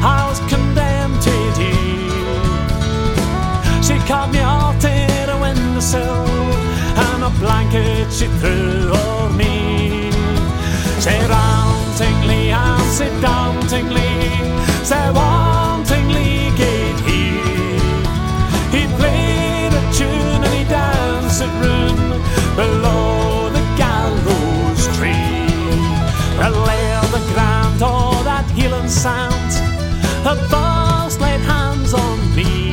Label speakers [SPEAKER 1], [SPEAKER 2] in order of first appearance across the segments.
[SPEAKER 1] I was condemned to die. She caught me out at a windowsill, and a blanket she threw o'er me. Say rantingly and say dauntingly, say wantingly gave he. He played a tune and he danced at room below the gallows tree. Well, there the grand oh that healing sound had first laid hands on me.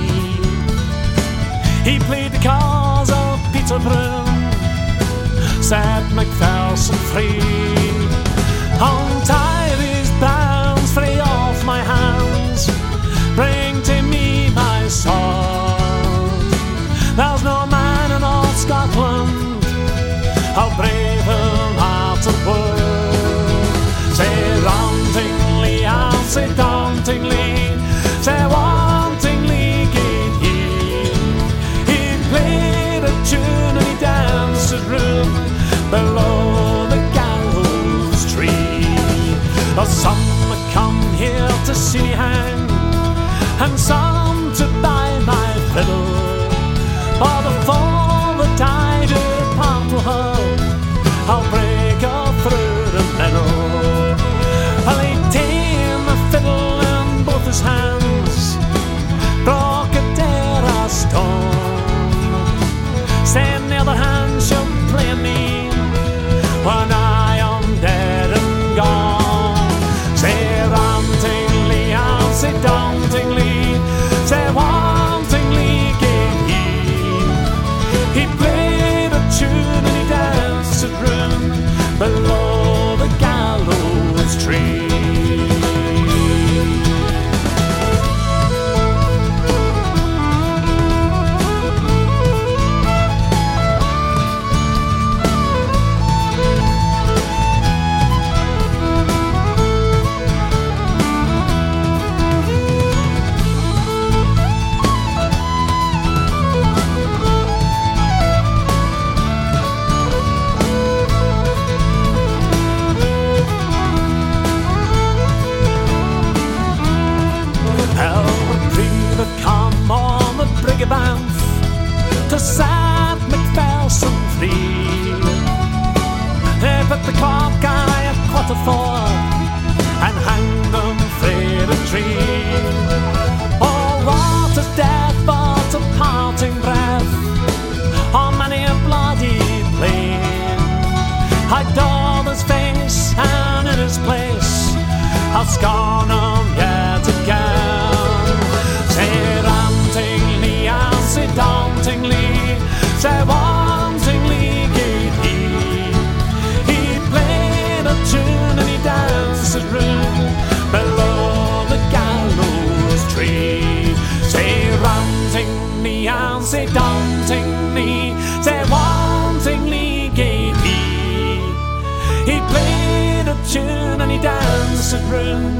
[SPEAKER 1] He played the cause of Peter Broom, set Macpherson free. Untie these bands free off my hands, bring to me my sword. There's no man in all Scotland how brave and hearted word. Say rantingly and say dauntingly, say wantingly gave he. He played a tune and he danced at room below the gallows tree. Some come here to see me hang, and some to buy my fiddle. But before the tide of part with her, I'll break her through the middle. Well, he ta'en the fiddle in both his hands, broke it there a stone. Saying the other hand she'll play me when I am dead and gone. Say rantingly and say dauntingly, say wantingly gave he. He played a tune and he danced at room below the gallows tree. Come on the Briggy Banff to set Macpherson free. They put the Cork guy at 4:15 and hanged him frae the tree. Oh, what is death but a parting breath on many a bloody plain. I daub his face and in his place I'll scorn him yet again. Say rantingly and say dauntingly, say wantingly gave he. He played a tune and he danced at room below the gallows tree. Say rantingly and say dauntingly, say wantingly gave he. He played a tune and he danced at room